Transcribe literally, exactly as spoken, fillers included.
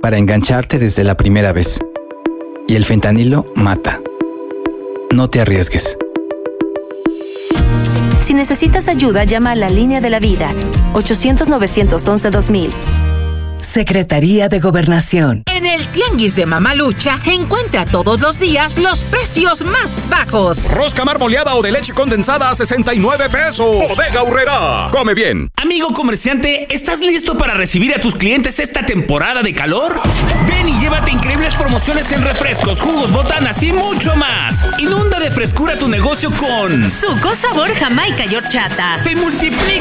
para engancharte desde la primera vez. Y el fentanilo mata. No te arriesgues. Si necesitas ayuda, llama a la Línea de la Vida, ochocientos, novecientos once, dos mil. Secretaría de Gobernación. En el Tianguis de Mamalucha, encuentra todos los días los precios más bajos. Rosca marmoleada o de leche condensada a sesenta y nueve pesos. Bodega Aurrerá. Come bien. Amigo comerciante, ¿estás listo para recibir a tus clientes esta temporada de calor? Ven y llévate increíbles promociones en refrescos, jugos, botanas y mucho más. Inunda de frescura tu negocio con Suco sabor Jamaica y horchata. Se multiplica